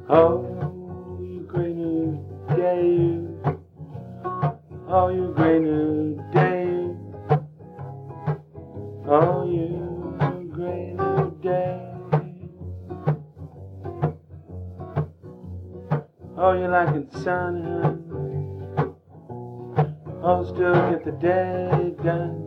Oh, you great new day, you. Oh, you great new day, you. Oh, you great new day. Oh, you like it sunny, honey. Oh, still get the day done.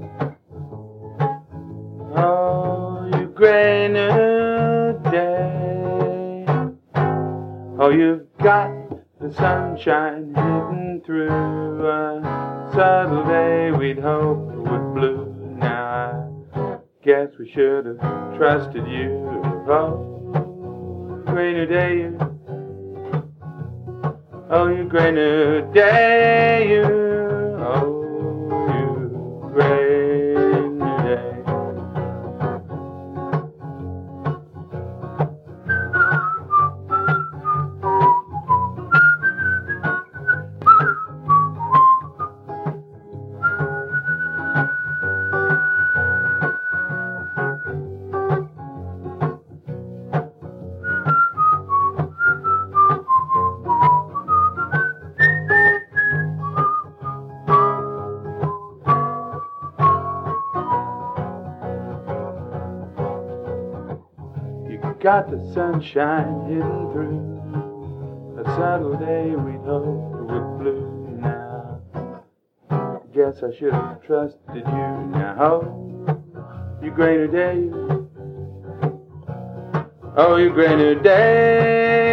Oh, you great new day. Oh, you've got the sunshine hidden through a subtle day we'd hoped would blue. Now I guess we should have trusted you. Oh, great new day, you. Oh, you great new day, you. Oh, you great new day. Got the sunshine hidden through a subtle day we'd hoped would blue. Now, guess I should have trusted you. Now, oh, you great new day. Oh, you great new day.